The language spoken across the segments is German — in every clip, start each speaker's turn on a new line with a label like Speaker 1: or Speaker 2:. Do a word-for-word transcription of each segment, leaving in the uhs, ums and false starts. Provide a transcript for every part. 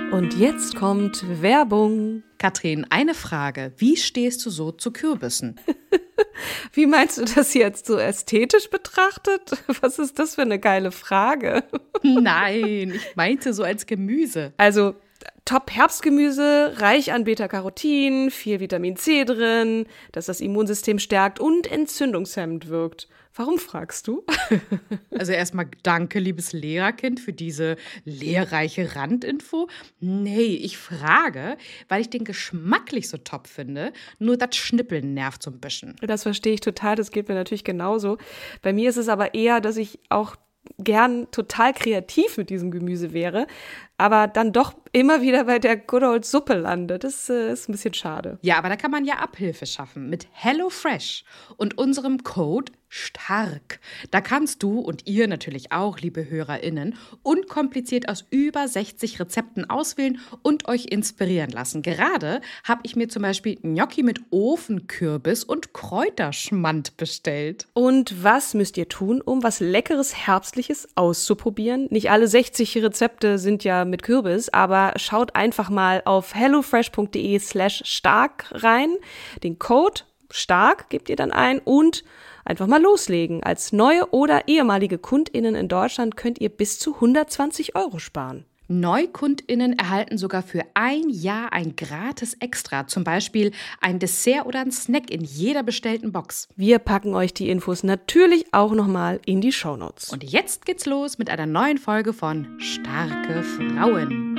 Speaker 1: Und jetzt kommt Werbung.
Speaker 2: Katrin, eine Frage. Wie stehst du so zu Kürbissen?
Speaker 1: Wie meinst du das jetzt so ästhetisch betrachtet? Was ist das für eine geile Frage?
Speaker 2: Nein, ich meinte so als Gemüse.
Speaker 1: Also Top-Herbstgemüse, reich an Beta-Carotin, viel Vitamin C drin, das das Immunsystem stärkt und entzündungshemmend wirkt. Warum fragst du?
Speaker 2: Also erstmal danke, liebes Lehrerkind, für diese lehrreiche Randinfo. Nee, ich frage, weil ich den geschmacklich so top finde, nur das Schnippeln nervt so ein bisschen.
Speaker 1: Das verstehe ich total, das geht mir natürlich genauso. Bei mir ist es aber eher, dass ich auch gern total kreativ mit diesem Gemüse wäre, aber dann doch immer wieder bei der Good Old Suppe lande. Das äh, ist ein bisschen schade.
Speaker 2: Ja, aber da kann man ja Abhilfe schaffen mit HelloFresh und unserem Code STARK. Da kannst du und ihr natürlich auch, liebe HörerInnen, unkompliziert aus über sechzig Rezepten auswählen und euch inspirieren lassen. Gerade habe ich mir zum Beispiel Gnocchi mit Ofenkürbis und Kräuterschmand bestellt.
Speaker 1: Und was müsst ihr tun, um was Leckeres, Herbstliches auszuprobieren? Nicht alle sechzig Rezepte sind ja mit Kürbis, aber schaut einfach mal auf hellofresh.de slash stark rein. Den Code STARK gebt ihr dann ein und einfach mal loslegen. Als neue oder ehemalige KundInnen in Deutschland könnt ihr bis zu hundertzwanzig Euro sparen.
Speaker 2: NeukundInnen erhalten sogar für ein Jahr ein gratis Extra, zum Beispiel ein Dessert oder ein Snack in jeder bestellten Box.
Speaker 1: Wir packen euch die Infos natürlich auch nochmal in die Shownotes.
Speaker 2: Und jetzt geht's los mit einer neuen Folge von Starke Frauen.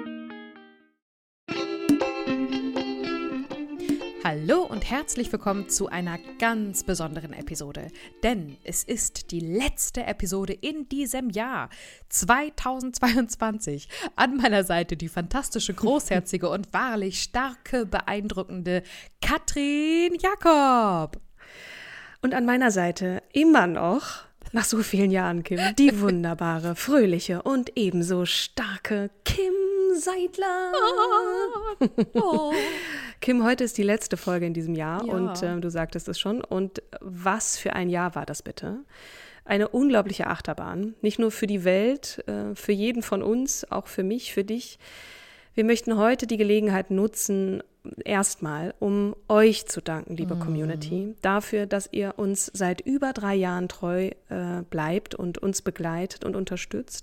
Speaker 3: Hallo und herzlich willkommen zu einer ganz besonderen Episode, denn es ist die letzte Episode in diesem Jahr zweitausendzweiundzwanzig. An meiner Seite die fantastische, großherzige und wahrlich starke, beeindruckende Katrin Jakob.
Speaker 1: Und an meiner Seite immer noch, nach so vielen Jahren, Kim, die wunderbare, fröhliche und ebenso starke Kim Seidler.
Speaker 3: Oh.
Speaker 1: Kim, heute ist die letzte Folge in diesem Jahr
Speaker 3: Ja.
Speaker 1: und äh, du sagtest es schon. Und was für ein Jahr war das bitte? Eine unglaubliche Achterbahn, nicht nur für die Welt, äh, für jeden von uns, auch für mich, für dich. Wir möchten heute die Gelegenheit nutzen, erstmal, um euch zu danken, liebe mm. Community, dafür, dass ihr uns seit über drei Jahren treu äh, bleibt und uns begleitet und unterstützt.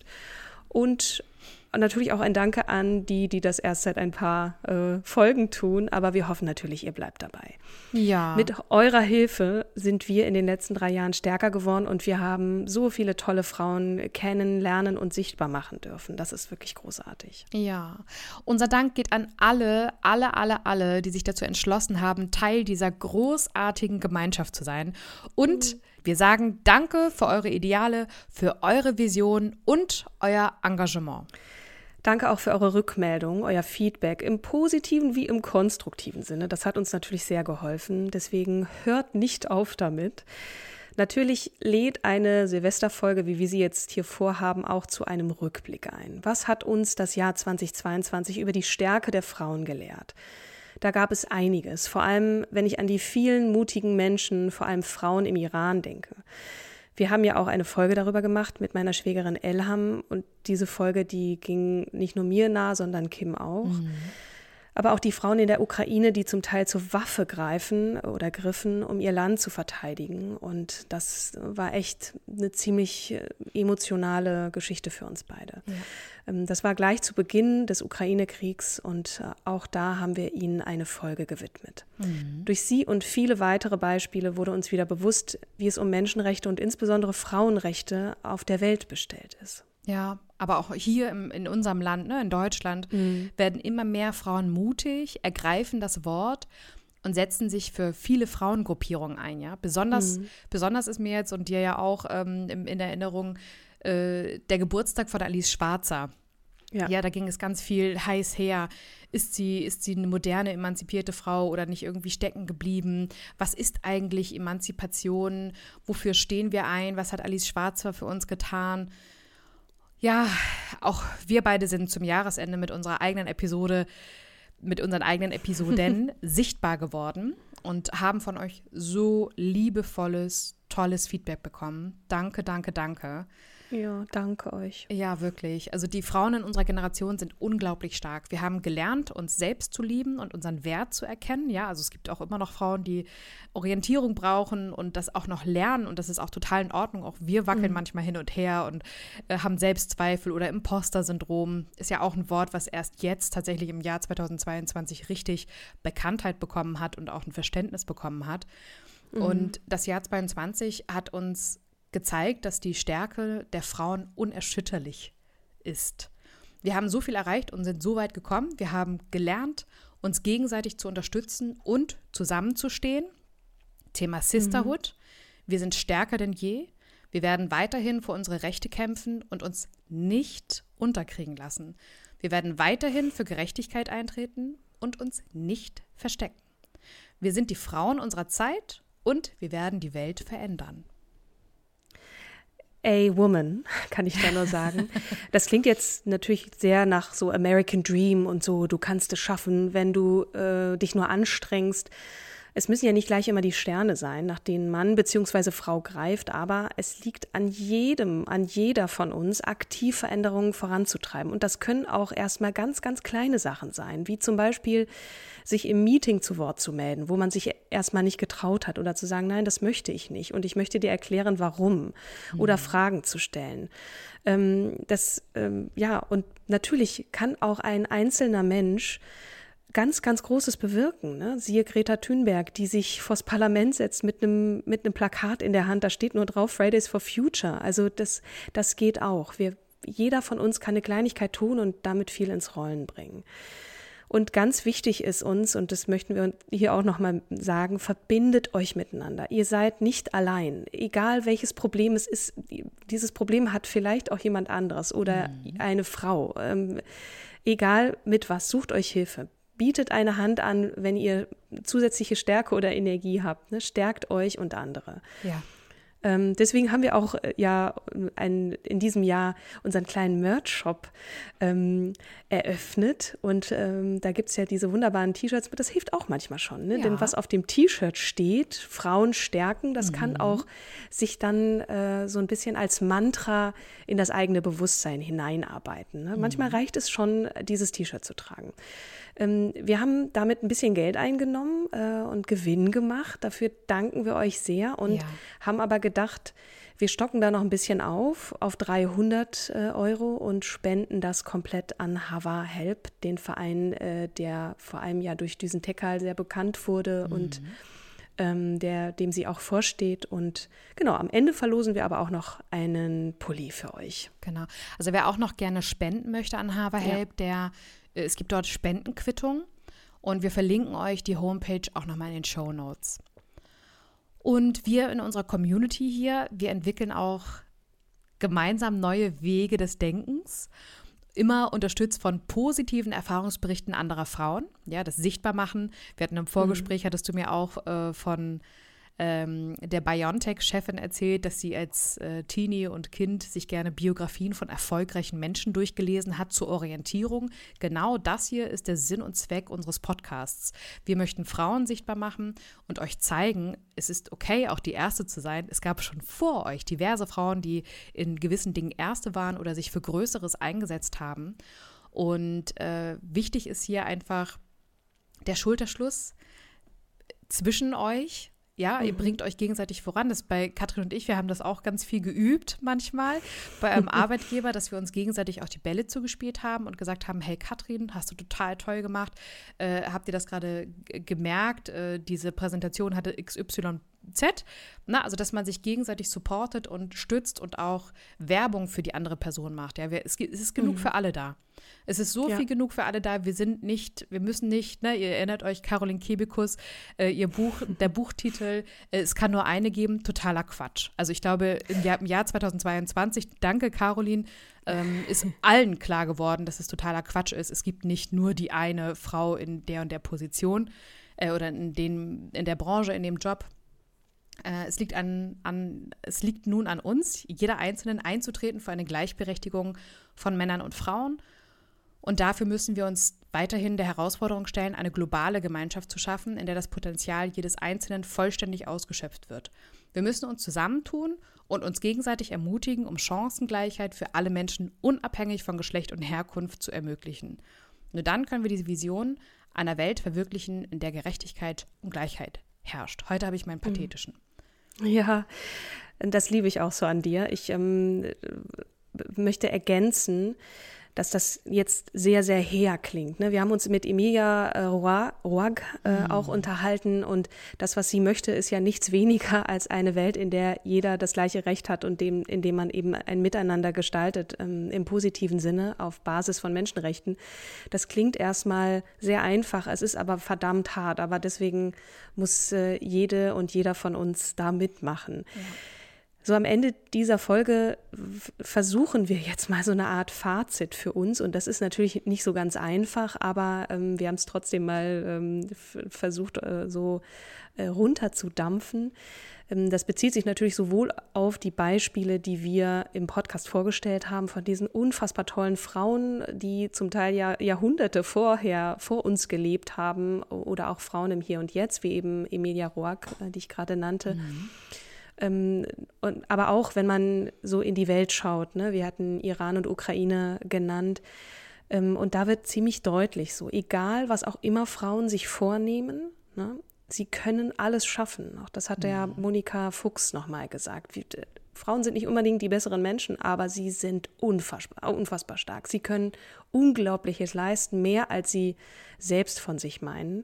Speaker 1: Und natürlich auch ein Danke an die, die das erst seit ein paar äh, Folgen tun, aber wir hoffen natürlich, ihr bleibt dabei.
Speaker 3: Ja.
Speaker 1: Mit eurer Hilfe sind wir in den letzten drei Jahren stärker geworden und wir haben so viele tolle Frauen kennenlernen und sichtbar machen dürfen. Das ist wirklich großartig.
Speaker 3: Ja, unser Dank geht an alle, alle, alle, alle, die sich dazu entschlossen haben, Teil dieser großartigen Gemeinschaft zu sein. Und mhm. wir sagen Danke für eure Ideale, für eure Vision und euer Engagement.
Speaker 1: Danke auch für eure Rückmeldung, euer Feedback im positiven wie im konstruktiven Sinne. Das hat uns natürlich sehr geholfen. Deswegen hört nicht auf damit. Natürlich lädt eine Silvesterfolge, wie wir sie jetzt hier vorhaben, auch zu einem Rückblick ein. Was hat uns das Jahr zweitausendzweiundzwanzig über die Stärke der Frauen gelehrt? Da gab es einiges, vor allem wenn ich an die vielen mutigen Menschen, vor allem Frauen im Iran denke. Wir haben ja auch eine Folge darüber gemacht mit meiner Schwägerin Elham und diese Folge, die ging nicht nur mir nah, sondern Kim auch. Mhm. Aber auch die Frauen in der Ukraine, die zum Teil zur Waffe greifen oder griffen, um ihr Land zu verteidigen. Und das war echt eine ziemlich emotionale Geschichte für uns beide. Ja. Das war gleich zu Beginn des Ukraine-Kriegs und auch da haben wir ihnen eine Folge gewidmet. Mhm. Durch sie und viele weitere Beispiele wurde uns wieder bewusst, wie es um Menschenrechte und insbesondere Frauenrechte auf der Welt bestellt ist.
Speaker 3: Ja, aber auch hier im, in unserem Land, ne, in Deutschland, mhm. werden immer mehr Frauen mutig, ergreifen das Wort und setzen sich für viele Frauengruppierungen ein. Ja? Besonders, mhm. besonders ist mir jetzt und dir ja auch ähm, in, in Erinnerung äh, der Geburtstag von Alice Schwarzer. Ja. ja, da ging es ganz viel heiß her. Ist sie, ist sie eine moderne, emanzipierte Frau oder nicht irgendwie stecken geblieben? Was ist eigentlich Emanzipation? Wofür stehen wir ein? Was hat Alice Schwarzer für uns getan? Ja, auch wir beide sind zum Jahresende mit unserer eigenen Episode, mit unseren eigenen Episoden sichtbar geworden und haben von euch so liebevolles, tolles Feedback bekommen. Danke, danke, danke.
Speaker 1: Ja, danke euch.
Speaker 3: Ja, wirklich. Also die Frauen in unserer Generation sind unglaublich stark. Wir haben gelernt, uns selbst zu lieben und unseren Wert zu erkennen. Ja, also es gibt auch immer noch Frauen, die Orientierung brauchen und das auch noch lernen. Und das ist auch total in Ordnung. Auch wir wackeln mhm. manchmal hin und her und äh, haben Selbstzweifel oder Imposter-Syndrom. Ist ja auch ein Wort, was erst jetzt tatsächlich im Jahr zweitausendzweiundzwanzig richtig Bekanntheit bekommen hat und auch ein Verständnis bekommen hat. Mhm. Und das Jahr zweiundzwanzig hat uns gezeigt, dass die Stärke der Frauen unerschütterlich ist. Wir haben so viel erreicht und sind so weit gekommen. Wir haben gelernt, uns gegenseitig zu unterstützen und zusammenzustehen. Thema Sisterhood. Mhm. Wir sind stärker denn je. Wir werden weiterhin für unsere Rechte kämpfen und uns nicht unterkriegen lassen. Wir werden weiterhin für Gerechtigkeit eintreten und uns nicht verstecken. Wir sind die Frauen unserer Zeit und wir werden die Welt verändern.
Speaker 1: A Woman, kann ich da nur sagen. Das klingt jetzt natürlich sehr nach so American Dream und so, du kannst es schaffen, wenn du äh, dich nur anstrengst. Es müssen ja nicht gleich immer die Sterne sein, nach denen Mann bzw. Frau greift, aber es liegt an jedem, an jeder von uns, aktiv Veränderungen voranzutreiben. Und das können auch erstmal ganz, ganz kleine Sachen sein, wie zum Beispiel sich im Meeting zu Wort zu melden, wo man sich erstmal nicht getraut hat oder zu sagen, nein, das möchte ich nicht und ich möchte dir erklären, warum, mhm. oder Fragen zu stellen. Ähm, das, ähm, ja, und natürlich kann auch ein einzelner Mensch ganz, ganz Großes bewirken. Ne? Siehe Greta Thunberg, die sich vors Parlament setzt mit einem mit einem Plakat in der Hand, da steht nur drauf Fridays for Future. Also das, das geht auch. Wir, jeder von uns kann eine Kleinigkeit tun und damit viel ins Rollen bringen. Und ganz wichtig ist uns, und das möchten wir hier auch nochmal sagen, verbindet euch miteinander. Ihr seid nicht allein. Egal welches Problem es ist, dieses Problem hat vielleicht auch jemand anderes oder mhm. eine Frau. Ähm, egal mit was, sucht euch Hilfe. Bietet eine Hand an, wenn ihr zusätzliche Stärke oder Energie habt. Ne? Stärkt euch und andere.
Speaker 3: Ja.
Speaker 1: Ähm, deswegen haben wir auch äh, ja ein, in diesem Jahr unseren kleinen Merch-Shop ähm, eröffnet. Und ähm, da gibt es ja diese wunderbaren T-Shirts. Das hilft auch manchmal schon. Ne?
Speaker 3: Ja.
Speaker 1: Denn was auf dem T-Shirt steht, Frauen stärken, das mhm. kann auch sich dann äh, so ein bisschen als Mantra in das eigene Bewusstsein hineinarbeiten. Ne? Mhm. Manchmal reicht es schon, dieses T-Shirt zu tragen. Wir haben damit ein bisschen Geld eingenommen äh, und Gewinn gemacht. Dafür danken wir euch sehr und ja. haben aber gedacht, wir stocken da noch ein bisschen auf, auf dreihundert äh, Euro und spenden das komplett an Hava Help, den Verein, äh, der vor allem ja durch Düsen Teckal sehr bekannt wurde mhm. und ähm, der, dem sie auch vorsteht. Und genau, am Ende verlosen wir aber auch noch einen Pulli für euch.
Speaker 3: Genau. Also wer auch noch gerne spenden möchte an Hava Help, ja. der Es gibt dort Spendenquittungen und wir verlinken euch die Homepage auch nochmal in den Shownotes. Und wir in unserer Community hier, wir entwickeln auch gemeinsam neue Wege des Denkens, immer unterstützt von positiven Erfahrungsberichten anderer Frauen. Ja, das sichtbar machen. Wir hatten im Vorgespräch, mhm. hattest du mir auch äh, von Ähm, der BioNTech-Chefin erzählt, dass sie als äh, Teenie und Kind sich gerne Biografien von erfolgreichen Menschen durchgelesen hat zur Orientierung. Genau das hier ist der Sinn und Zweck unseres Podcasts. Wir möchten Frauen sichtbar machen und euch zeigen, es ist okay, auch die Erste zu sein. Es gab schon vor euch diverse Frauen, die in gewissen Dingen Erste waren oder sich für Größeres eingesetzt haben. Und äh, wichtig ist hier einfach der Schulterschluss zwischen euch. Ja, ihr mhm. bringt euch gegenseitig voran. Das bei Katrin und ich, wir haben das auch ganz viel geübt manchmal bei einem Arbeitgeber, dass wir uns gegenseitig auch die Bälle zugespielt haben und gesagt haben, hey Katrin, hast du total toll gemacht. Äh, habt ihr das gerade g- gemerkt? Äh, diese Präsentation hatte X Y Z. Na, also, dass man sich gegenseitig supportet und stützt und auch Werbung für die andere Person macht. Ja, wir, es, es ist genug mhm. für alle da. Es ist so ja. viel genug für alle da. Wir sind nicht, wir müssen nicht, ne, ihr erinnert euch, Caroline Kebekus, äh, ihr Buch, der Buchtitel, äh, es kann nur eine geben, totaler Quatsch. Also ich glaube, im Jahr, im Jahr zweitausendzweiundzwanzig, danke Caroline, ähm, ist allen klar geworden, dass es totaler Quatsch ist. Es gibt nicht nur die eine Frau in der und der Position äh, oder in, den, in der Branche, in dem Job. Äh, es liegt an, an, es liegt nun an uns, jeder Einzelnen einzutreten für eine Gleichberechtigung von Männern und Frauen. Und dafür müssen wir uns weiterhin der Herausforderung stellen, eine globale Gemeinschaft zu schaffen, in der das Potenzial jedes Einzelnen vollständig ausgeschöpft wird. Wir müssen uns zusammentun und uns gegenseitig ermutigen, um Chancengleichheit für alle Menschen unabhängig von Geschlecht und Herkunft zu ermöglichen. Nur dann können wir diese Vision einer Welt verwirklichen, in der Gerechtigkeit und Gleichheit herrscht. Heute habe ich meinen pathetischen.
Speaker 1: Ja, das liebe ich auch so an dir. Ich ähm, möchte ergänzen, dass das jetzt sehr, sehr hehr klingt. Ne? Wir haben uns mit Emilia äh, Roark äh, mhm. auch unterhalten und das, was sie möchte, ist ja nichts weniger als eine Welt, in der jeder das gleiche Recht hat und dem, in dem man eben ein Miteinander gestaltet, ähm, im positiven Sinne, auf Basis von Menschenrechten. Das klingt erstmal sehr einfach, es ist aber verdammt hart, aber deswegen muss äh, jede und jeder von uns da mitmachen. Ja. So am Ende dieser Folge versuchen wir jetzt mal so eine Art Fazit für uns und das ist natürlich nicht so ganz einfach, aber ähm, wir haben es trotzdem mal ähm, f- versucht äh, so äh, runterzudampfen. Ähm, das bezieht sich natürlich sowohl auf die Beispiele, die wir im Podcast vorgestellt haben, von diesen unfassbar tollen Frauen, die zum Teil ja Jahrhunderte vorher vor uns gelebt haben oder auch Frauen im Hier und Jetzt, wie eben Emilia Roark, äh, die ich gerade nannte. Mhm. Ähm, und, aber auch, wenn man so in die Welt schaut, ne? Wir hatten Iran und Ukraine genannt, ähm, und da wird ziemlich deutlich so, egal was auch immer Frauen sich vornehmen, ne? Sie können alles schaffen. Auch das hat mhm. ja Monika Fuchs nochmal gesagt. Wie, äh, Frauen sind nicht unbedingt die besseren Menschen, aber sie sind unfassbar, unfassbar stark. Sie können Unglaubliches leisten, mehr als sie selbst von sich meinen.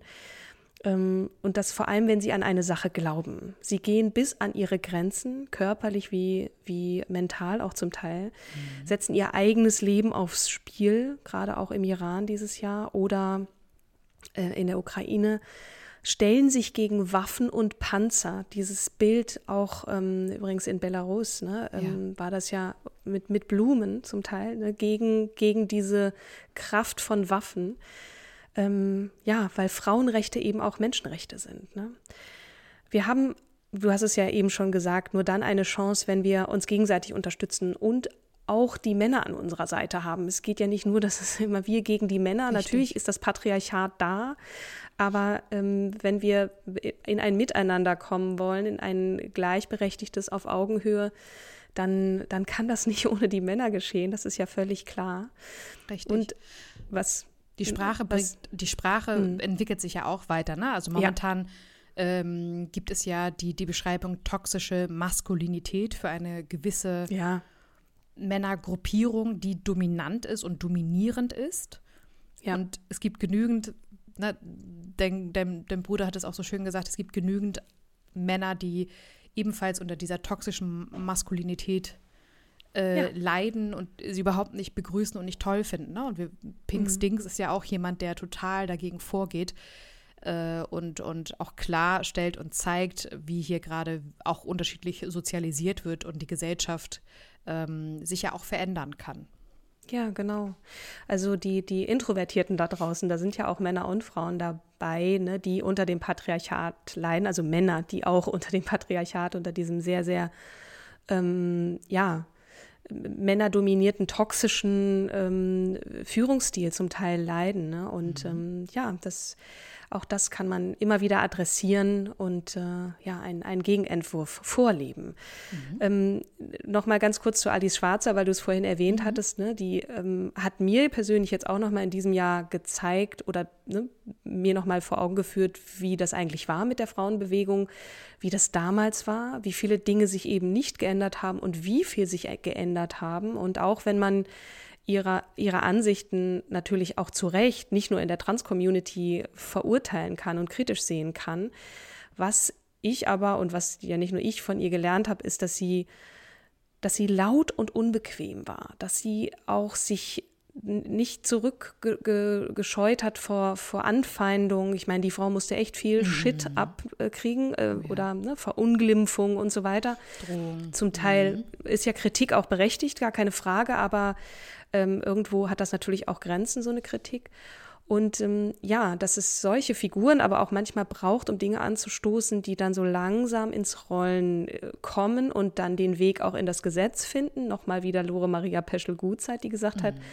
Speaker 1: Und das vor allem, wenn sie an eine Sache glauben. Sie gehen bis an ihre Grenzen, körperlich wie, wie mental auch zum Teil, mhm. setzen ihr eigenes Leben aufs Spiel, gerade auch im Iran dieses Jahr oder äh, in der Ukraine, stellen sich gegen Waffen und Panzer. Dieses Bild auch ähm, übrigens in Belarus, ne, ähm, ja. war das ja mit, mit Blumen zum Teil, ne, gegen, gegen diese Kraft von Waffen. Ähm, ja, weil Frauenrechte eben auch Menschenrechte sind. Ne? Wir haben, du hast es ja eben schon gesagt, nur dann eine Chance, wenn wir uns gegenseitig unterstützen und auch die Männer an unserer Seite haben. Es geht ja nicht nur, dass es immer wir gegen die Männer, Richtig. Natürlich ist das Patriarchat da, aber ähm, wenn wir in ein Miteinander kommen wollen, in ein gleichberechtigtes auf Augenhöhe, dann, dann kann das nicht ohne die Männer geschehen, das ist ja völlig klar.
Speaker 3: Richtig.
Speaker 1: Und was
Speaker 3: Die Sprache bringt, die Sprache hm. entwickelt sich ja auch weiter, ne? Also momentan ja. ähm, gibt es ja die, die Beschreibung toxische Maskulinität für eine gewisse
Speaker 1: ja.
Speaker 3: Männergruppierung, die dominant ist und dominierend ist. Ja. Und es gibt genügend, ne, dein, dein, dein Bruder hat es auch so schön gesagt, es gibt genügend Männer, die ebenfalls unter dieser toxischen Maskulinität Äh, ja. leiden und sie überhaupt nicht begrüßen und nicht toll finden. Ne? Und wir, Pink mhm. Stinks ist ja auch jemand, der total dagegen vorgeht äh, und, und auch klarstellt und zeigt, wie hier gerade auch unterschiedlich sozialisiert wird und die Gesellschaft ähm, sich ja auch verändern kann.
Speaker 1: Ja, genau. Also die, die Introvertierten da draußen, da sind ja auch Männer und Frauen dabei, ne, die unter dem Patriarchat leiden, also Männer, die auch unter dem Patriarchat, unter diesem sehr, sehr, ähm, ja, männerdominierten, toxischen ähm, Führungsstil zum Teil leiden. Ne? Und mhm. ähm, ja, das, auch das kann man immer wieder adressieren und äh, ja, ein, einen Gegenentwurf vorleben. Mhm. Ähm, Nochmal ganz kurz zu Alice Schwarzer, weil du es vorhin erwähnt mhm. hattest. Ne? Die ähm, hat mir persönlich jetzt auch nochmal in diesem Jahr gezeigt oder ne, mir nochmal vor Augen geführt, wie das eigentlich war mit der Frauenbewegung, wie das damals war, wie viele Dinge sich eben nicht geändert haben und wie viel sich geändert haben. Und auch wenn man ihre, ihre Ansichten natürlich auch zu Recht nicht nur in der Trans-Community verurteilen kann und kritisch sehen kann, was ich aber und was ja nicht nur ich von ihr gelernt habe, ist, dass sie, dass sie laut und unbequem war, dass sie auch sich nicht zurückgescheut hat vor, vor Anfeindung. Ich meine, die Frau musste echt viel mhm. Shit abkriegen äh, oh, ja. oder ne, Verunglimpfung und so weiter. Drohung. Zum Teil mhm. ist ja Kritik auch berechtigt, gar keine Frage, aber ähm, irgendwo hat das natürlich auch Grenzen, so eine Kritik. Und ähm, ja, dass es solche Figuren aber auch manchmal braucht, um Dinge anzustoßen, die dann so langsam ins Rollen äh, kommen und dann den Weg auch in das Gesetz finden. Nochmal wieder Lore Maria Peschel-Gutzeit, die gesagt mhm. hat,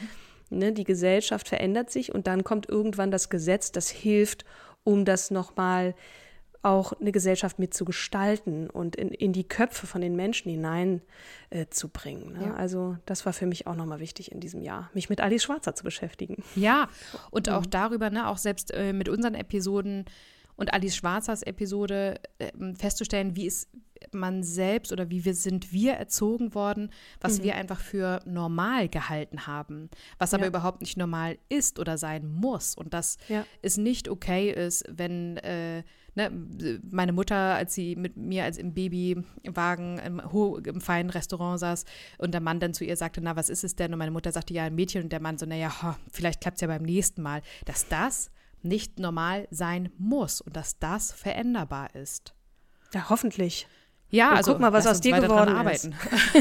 Speaker 1: ne, die Gesellschaft verändert sich und dann kommt irgendwann das Gesetz, das hilft, um das nochmal auch eine Gesellschaft mitzugestalten und in, in die Köpfe von den Menschen hinein äh, zu bringen. Ne? Ja. Also das war für mich auch nochmal wichtig in diesem Jahr, mich mit Alice Schwarzer zu beschäftigen.
Speaker 3: Ja, und auch darüber, ne, auch selbst äh, mit unseren Episoden und Alice Schwarzers Episode äh, festzustellen, wie ist man selbst oder wie wir sind wir erzogen worden, was mhm. wir einfach für normal gehalten haben, was aber ja. überhaupt nicht normal ist oder sein muss und dass ja. es nicht okay ist, wenn äh, ne, meine Mutter, als sie mit mir als im Babywagen im, im feinen Restaurant saß und der Mann dann zu ihr sagte, na, was ist es denn? Und meine Mutter sagte, ja, ein Mädchen und der Mann so, naja, vielleicht klappt es ja beim nächsten Mal, dass das nicht normal sein muss und dass das veränderbar ist.
Speaker 1: Ja, hoffentlich.
Speaker 3: Ja,
Speaker 1: und
Speaker 3: also
Speaker 1: guck mal, was aus dir geworden
Speaker 3: arbeiten.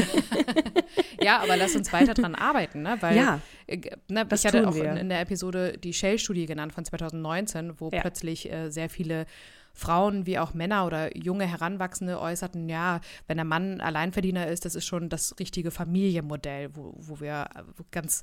Speaker 3: Ja, aber lass uns weiter dran arbeiten, ne? Weil
Speaker 1: ja,
Speaker 3: ne, ich hatte auch in, in der Episode die Shell-Studie genannt von zwanzig neunzehn, wo ja. plötzlich äh, sehr viele Frauen wie auch Männer oder junge Heranwachsende äußerten, ja, wenn der Mann Alleinverdiener ist, das ist schon das richtige Familienmodell, wo, wo wir ganz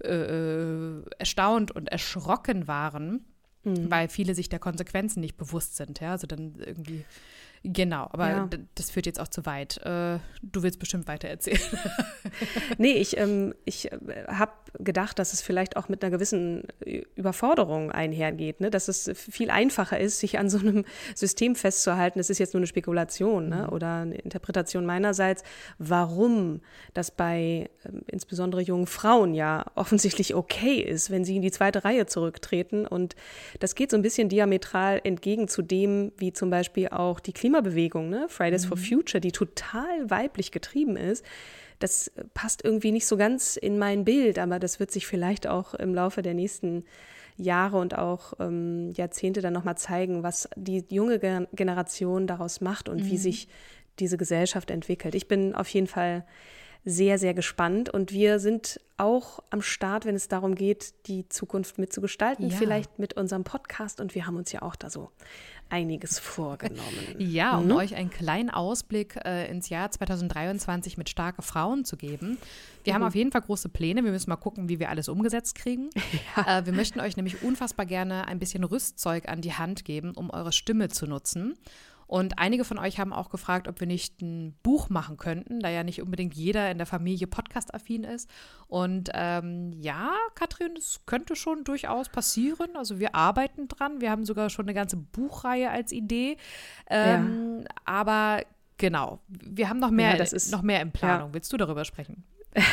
Speaker 3: äh, erstaunt und erschrocken waren, mhm. weil viele sich der Konsequenzen nicht bewusst sind. Ja, also dann irgendwie Genau, aber ja. d- das führt jetzt auch zu weit. Äh, du willst bestimmt weiter erzählen.
Speaker 1: Nee, ich, ähm, ich äh, habe gedacht, dass es vielleicht auch mit einer gewissen Überforderung einhergeht, ne? Dass es viel einfacher ist, sich an so einem System festzuhalten. Das ist jetzt nur eine Spekulation, ne? Oder eine Interpretation meinerseits, warum das bei äh, insbesondere jungen Frauen ja offensichtlich okay ist, wenn sie in die zweite Reihe zurücktreten. Und das geht so ein bisschen diametral entgegen zu dem, wie zum Beispiel auch die Klimabewegung Klimabewegung, ne? Fridays mhm. for Future, die total weiblich getrieben ist, das passt irgendwie nicht so ganz in mein Bild, aber das wird sich vielleicht auch im Laufe der nächsten Jahre und auch ähm, Jahrzehnte dann nochmal zeigen, was die junge Ge- Generation daraus macht und mhm. wie sich diese Gesellschaft entwickelt. Ich bin auf jeden Fall sehr, sehr gespannt und wir sind auch am Start, wenn es darum geht, die Zukunft mitzugestalten, ja. vielleicht mit unserem Podcast und wir haben uns ja auch da so einiges vorgenommen.
Speaker 3: Ja, um mhm. euch einen kleinen Ausblick äh, ins Jahr zwanzig dreiundzwanzig mit starke Frauen zu geben. Wir mhm. haben auf jeden Fall große Pläne. Wir müssen mal gucken, wie wir alles umgesetzt kriegen. Ja. Äh, wir möchten euch nämlich unfassbar gerne ein bisschen Rüstzeug an die Hand geben, um eure Stimme zu nutzen. Und einige von euch haben auch gefragt, ob wir nicht ein Buch machen könnten, da ja nicht unbedingt jeder in der Familie podcast-affin ist. Und ähm, ja, Katrin, das könnte schon durchaus passieren. Also wir arbeiten dran. Wir haben sogar schon eine ganze Buchreihe als Idee. Ähm, ja. Aber genau, wir haben noch mehr, ja, das ist, noch mehr in Planung. Ja. Willst du darüber sprechen?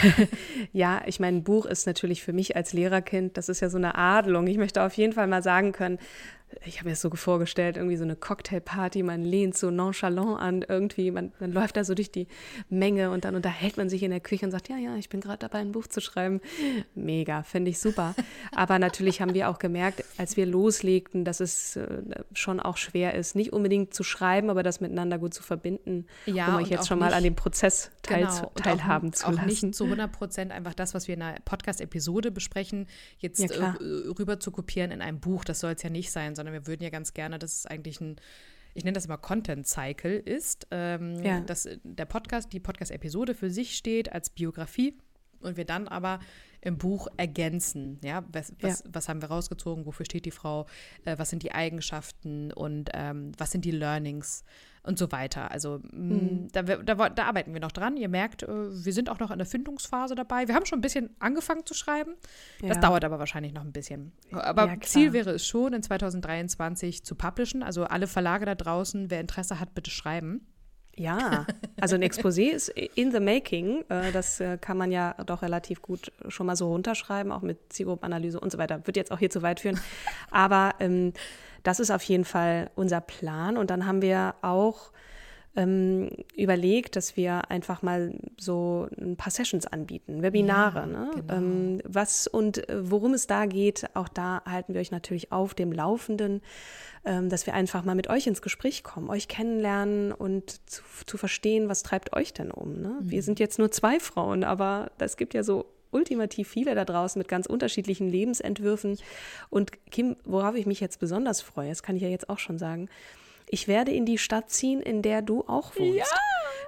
Speaker 1: Ja, ich meine, ein Buch ist natürlich für mich als Lehrerkind, das ist ja so eine Adelung. Ich möchte auf jeden Fall mal sagen können, ich habe mir das so vorgestellt, irgendwie so eine Cocktailparty, man lehnt so nonchalant an, irgendwie, man, man läuft da so durch die Menge und dann unterhält man sich in der Küche und sagt, ja, ja, ich bin gerade dabei, ein Buch zu schreiben. Mega, finde ich super. Aber natürlich haben wir auch gemerkt, als wir loslegten, dass es äh, schon auch schwer ist, nicht unbedingt zu schreiben, aber das miteinander gut zu verbinden, ja, um euch jetzt schon nicht, mal an dem Prozess teil, genau, teilhaben
Speaker 3: auch,
Speaker 1: zu
Speaker 3: auch
Speaker 1: lassen.
Speaker 3: Nicht zu hundert Prozent einfach das, was wir in einer Podcast-Episode besprechen, jetzt ja, äh, rüber zu kopieren in ein Buch, das soll es ja nicht sein, sondern wir würden ja ganz gerne, dass es eigentlich ein, ich nenne das immer Content-Cycle ist, ähm, ja. dass der Podcast, die Podcast-Episode für sich steht als Biografie und wir dann aber im Buch ergänzen, ja, was, was, ja. was haben wir rausgezogen, wofür steht die Frau, äh, was sind die Eigenschaften und ähm, was sind die Learnings und so weiter. Also mhm. da, da, da arbeiten wir noch dran. Ihr merkt, äh, wir sind auch noch in der Findungsphase dabei. Wir haben schon ein bisschen angefangen zu schreiben. Das ja. dauert aber wahrscheinlich noch ein bisschen. Aber ja, Ziel wäre es schon, in zwanzig dreiundzwanzig zu publishen. Also alle Verlage da draußen, wer Interesse hat, bitte schreiben.
Speaker 1: Ja, also ein Exposé ist in the making. Das kann man ja doch relativ gut schon mal so runterschreiben, auch mit Zielgruppenanalyse und so weiter. Wird jetzt auch hier zu weit führen. Aber ähm, das ist auf jeden Fall unser Plan. Und dann haben wir auch ähm, überlegt, dass wir einfach mal so ein paar Sessions anbieten, Webinare. Ja, ne? Genau. Ähm, was und worum es da geht, auch da halten wir euch natürlich auf dem Laufenden, ähm, dass wir einfach mal mit euch ins Gespräch kommen, euch kennenlernen und zu, zu verstehen, was treibt euch denn um. Ne? Mhm. Wir sind jetzt nur zwei Frauen, aber es gibt ja so ultimativ viele da draußen mit ganz unterschiedlichen Lebensentwürfen. Und Kim, worauf ich mich jetzt besonders freue, das kann ich ja jetzt auch schon sagen, ich werde in die Stadt ziehen, in der du auch wohnst. Ja.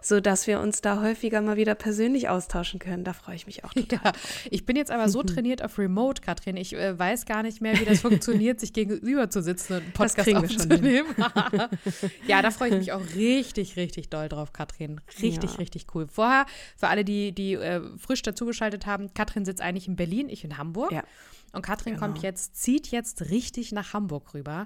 Speaker 1: sodass wir uns da häufiger mal wieder persönlich austauschen können. Da freue ich mich auch total.
Speaker 3: Ja, ich bin jetzt aber so trainiert auf Remote, Katrin. Ich äh, weiß gar nicht mehr, wie das funktioniert, sich gegenüber zu sitzen und einen Podcast aufzunehmen. Ja, da freue ich mich auch richtig, richtig doll drauf, Katrin. Richtig, ja. richtig cool. Vorher, für alle, die, die äh, frisch dazugeschaltet haben, Katrin sitzt eigentlich in Berlin, ich in Hamburg. Ja. Und Katrin genau. kommt jetzt, zieht jetzt richtig nach Hamburg rüber.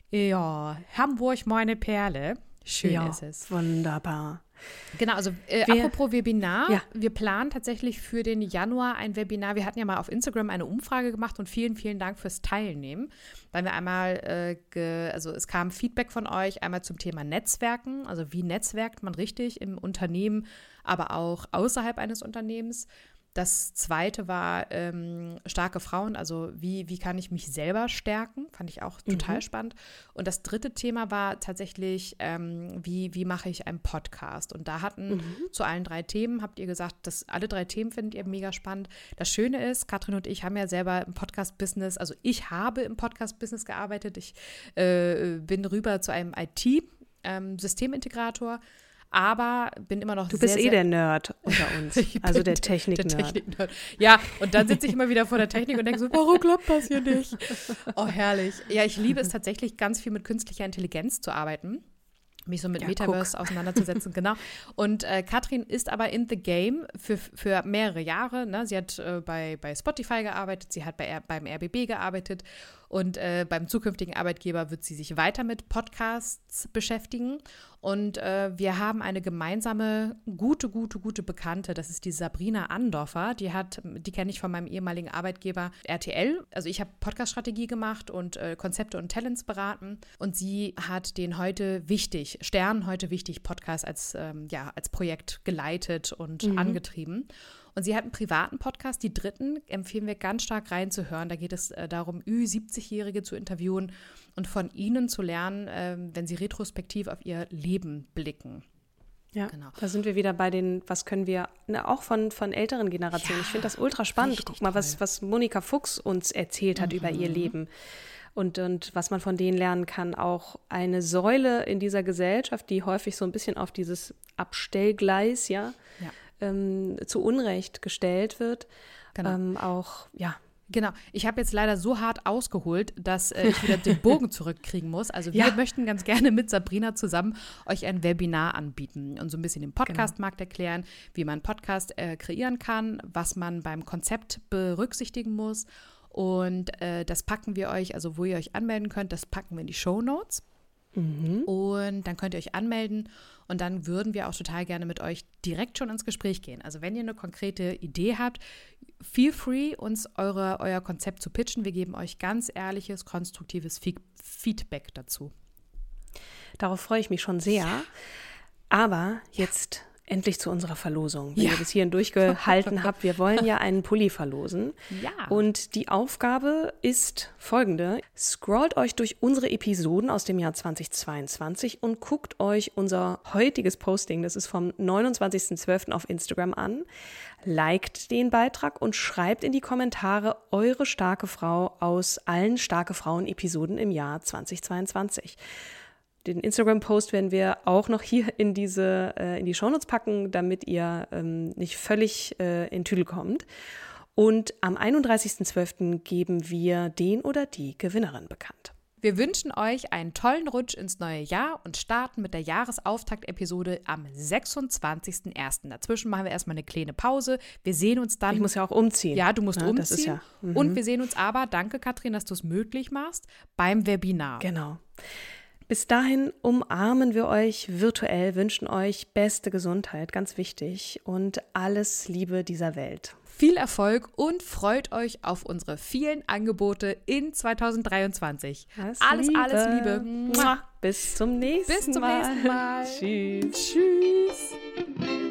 Speaker 3: Ja, Hamburg, meine Perle. Schön
Speaker 1: ja,
Speaker 3: ist es.
Speaker 1: Wunderbar.
Speaker 3: Genau, also äh, wir, apropos Webinar, ja. wir planen tatsächlich für den Januar ein Webinar. Wir hatten ja mal auf Instagram eine Umfrage gemacht und vielen, vielen Dank fürs Teilnehmen, weil wir einmal, äh, ge, also es kam Feedback von euch, einmal zum Thema Netzwerken, also wie netzwerkt man richtig im Unternehmen, aber auch außerhalb eines Unternehmens. Das zweite war ähm, starke Frauen, also wie, wie kann ich mich selber stärken, fand ich auch total mhm. spannend. Und das dritte Thema war tatsächlich, ähm, wie, wie mache ich einen Podcast? Und da hatten mhm. zu allen drei Themen, habt ihr gesagt, dass alle drei Themen findet ihr mega spannend. Das Schöne ist, Katrin und ich haben ja selber im Podcast-Business, also ich habe im Podcast-Business gearbeitet, ich äh, bin rüber zu einem I T-Systemintegrator. Ähm, Aber bin immer noch
Speaker 1: Du
Speaker 3: sehr,
Speaker 1: bist eh
Speaker 3: sehr
Speaker 1: der Nerd unter uns, also der Technik-Nerd.
Speaker 3: Der Technik-Nerd. Ja, und dann sitze ich immer wieder vor der Technik und denke so, warum klappt das hier nicht? Oh, herrlich. Ja, ich liebe es tatsächlich, ganz viel mit künstlicher Intelligenz zu arbeiten. Mich so mit ja, Metaverse guck. auseinanderzusetzen, genau. Und äh, Katrin ist aber in the game für, für mehrere Jahre. Ne? Sie hat äh, bei, bei Spotify gearbeitet, sie hat bei, beim R B B gearbeitet und äh, beim zukünftigen Arbeitgeber wird sie sich weiter mit Podcasts beschäftigen. Und äh, wir haben eine gemeinsame, gute, gute, gute Bekannte, das ist die Sabrina Andorfer, die hat, die kenne ich von meinem ehemaligen Arbeitgeber R T L. Also ich habe Podcast-Strategie gemacht und äh, Konzepte und Talents beraten und sie hat den heute wichtig, Stern heute wichtig Podcast als, ähm, ja, als Projekt geleitet und mhm. angetrieben. Und sie hat einen privaten Podcast, die dritten, empfehlen wir ganz stark reinzuhören. Da geht es äh, darum, Ü siebzig-Jährige zu interviewen und von ihnen zu lernen, äh, wenn sie retrospektiv auf ihr Leben blicken.
Speaker 1: Ja, genau. Da sind wir wieder bei den, was können wir, ne, auch von, von älteren Generationen. Ja, ich finde das ultra spannend. Guck mal, was, was Monika Fuchs uns erzählt hat mhm. über ihr Leben. Und, und was man von denen lernen kann, auch eine Säule in dieser Gesellschaft, die häufig so ein bisschen auf dieses Abstellgleis, ja, ja. Ähm, zu Unrecht gestellt wird, genau. ähm, auch, ja.
Speaker 3: Genau, ich habe jetzt leider so hart ausgeholt, dass äh, ich wieder den Bogen zurückkriegen muss. Also wir ja. möchten ganz gerne mit Sabrina zusammen euch ein Webinar anbieten und so ein bisschen den Podcast-Markt genau. erklären, wie man einen Podcast äh, kreieren kann, was man beim Konzept berücksichtigen muss. Und äh, das packen wir euch, also wo ihr euch anmelden könnt, das packen wir in die Shownotes. Mhm. Und dann könnt ihr euch anmelden und dann würden wir auch total gerne mit euch direkt schon ins Gespräch gehen. Also wenn ihr eine konkrete Idee habt, feel free, uns eure, euer Konzept zu pitchen. Wir geben euch ganz ehrliches, konstruktives Feedback dazu.
Speaker 1: Darauf freue ich mich schon sehr. Ja. Aber jetzt endlich zu unserer Verlosung. Wenn ja. ihr bis hierhin durchgehalten habt, wir wollen ja einen Pulli verlosen.
Speaker 3: Ja.
Speaker 1: Und die Aufgabe ist folgende. Scrollt euch durch unsere Episoden aus dem Jahr zweitausendzweiundzwanzig und guckt euch unser heutiges Posting, das ist vom neunundzwanzigsten zwölften auf Instagram an. Liked den Beitrag und schreibt in die Kommentare eure starke Frau aus allen starke Frauen-Episoden im Jahr zweitausendzweiundzwanzig. Den Instagram-Post werden wir auch noch hier in diese äh, in die Shownotes packen, damit ihr ähm, nicht völlig äh, in Tüdel kommt. Und am einunddreißigsten zwölften geben wir den oder die Gewinnerin bekannt.
Speaker 3: Wir wünschen euch einen tollen Rutsch ins neue Jahr und starten mit der Jahresauftakt-Episode am sechsundzwanzigsten ersten Dazwischen machen wir erstmal eine kleine Pause. Wir sehen uns dann.
Speaker 1: Ich muss ja auch umziehen.
Speaker 3: Ja, du musst ja, umziehen.
Speaker 1: Das ist ja, mhm.
Speaker 3: Und wir sehen uns aber, danke Katrin, dass du es möglich machst, beim Webinar.
Speaker 1: Genau. Bis dahin umarmen wir euch virtuell, wünschen euch beste Gesundheit, ganz wichtig, und alles Liebe dieser Welt.
Speaker 3: Viel Erfolg und freut euch auf unsere vielen Angebote in zweitausenddreiundzwanzig.
Speaker 1: Alles,
Speaker 3: alles
Speaker 1: Liebe.
Speaker 3: Alles Liebe.
Speaker 1: Mua. Bis zum nächsten Mal.
Speaker 3: Bis zum nächsten Mal.
Speaker 1: Tschüss.
Speaker 3: Tschüss.